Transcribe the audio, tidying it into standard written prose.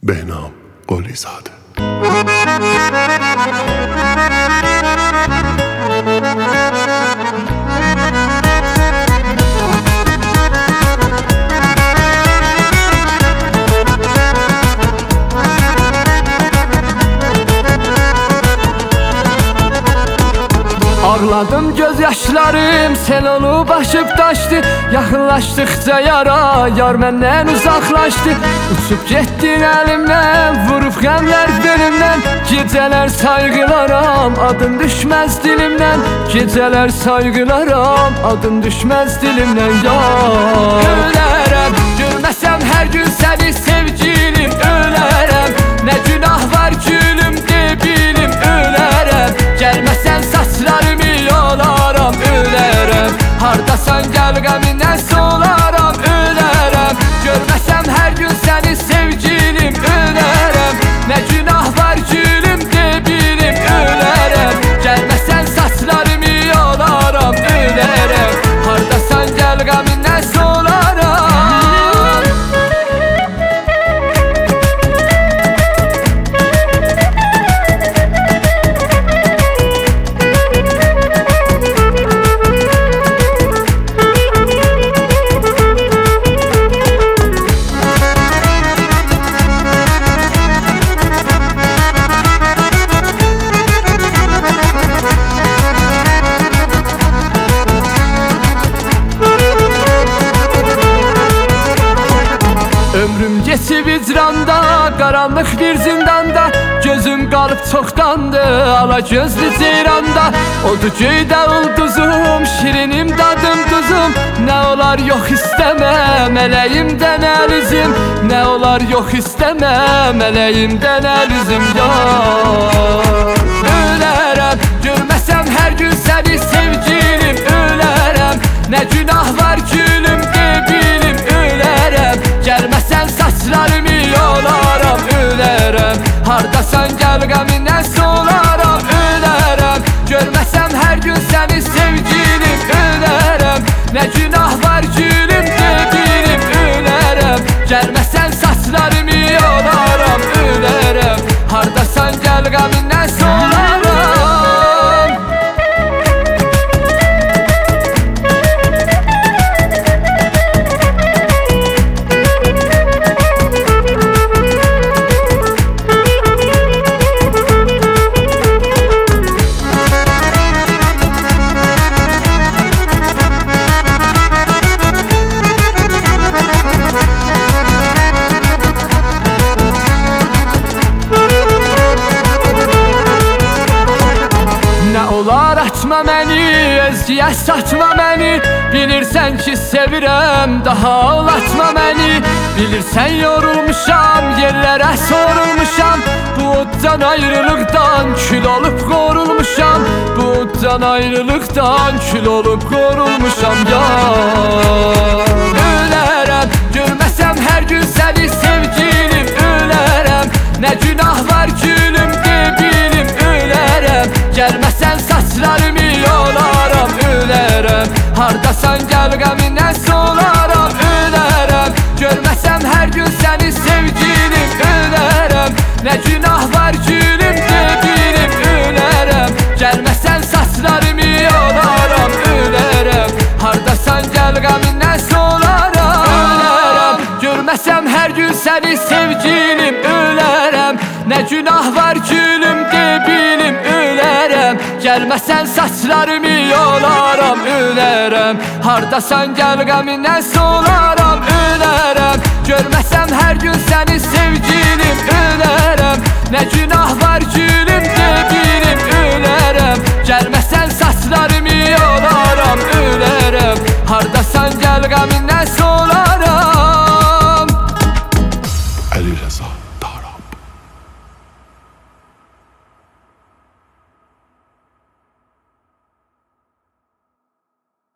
بهنام قلی زاده. Ağladım gözyaşlarım sel olub aşıb daşdı. Yaxınlaşdıqca yara yar məndən uzaqlaşdı. Uçub getdin əlimdən, vurub qəmlər dilimdən. Gecələr sayğılaram, adın düşməz dilimdən. Gecələr sayğılaram, adın düşməz dilimdən. Yar ölərəm, görməsəm hər gün səni sevgilim. Ölərəm, nə günah var gülüm de bilim. Ölərəm, gəlməsən saçlarımı yolarım. Ölərəm, hardasan gəl qəmindən solaram. Ölərəm, görməsəm hər gün səni sevgilim. Ölərəm, nə günah var gülüm de bilim. Ölərəm, gəlməsən saçlarımı yolarım. Ölərəm, hardasan gəl qəmindən solaram. Ömrüm geçib icranda, qaranlıq bir zindanda. Gözüm qalıb çoxdandı, ala gözlü ceyranda. Odu göydə ulduzum, şirinim dadım duzum. Nə olar yox istəmə, mələyimdən əlizim. Nə olar yox istəmə, mələyimdən əlizim. Yar ölərəm, görməsəm hər gün səni sevgilim. Ölərəm, nə günah var gülüm de bilim. Ölərəm, gəlməsən saçlarımı yolarım. Ölərəm, hardasan gəl qəmindən solaram. Ölərəm, görməsəm hər gün səni sevgilim. Ölərəm, nə günah var gülüm de bilim. Ölərəm, gəlməsən saçlarımı yolarım. Ölərəm, hardasan gəl qəmindən solaram. Olar açma məni, özgəyə satma məni. Bilirsən ki sevirəm, daha ağlatma məni. Bilirsən yorulmuşam, yerlərə sorulmuşam. Bu oddan ayrılıqdan kül olub qorulmuşam. Bu oddan ayrılıqdan kül olub qorulmuşam. Yar ölərəm, görməsəm hər gün səni sevgilim. Ölərəm, nə günah var gülüm de bilim. Ölərəm, gəlməsən saçlarımı yolarım. Ölərəm, hardasan gəl qəmindən solaram. Ölərəm, görməsəm hər gün səni sevgilim. Ölərəm, nə günah var gülüm de bilim. Ölərəm, gəlməsən saçlarımı yolarım. Ölərəm, hardasan gəl qəmindən solaram. Ölərəm, görməsəm hər gün səni sevgilim. Ölərəm, nə günah var gülüm de bilim. Ölərəm, gəlməsən saçlarımı yolarım. Ölərəm, hardasan gəl qəmindən solaram. Ölərəm, görməsəm hər gün səni sevgilim. Ölərəm, nə günah var gülüm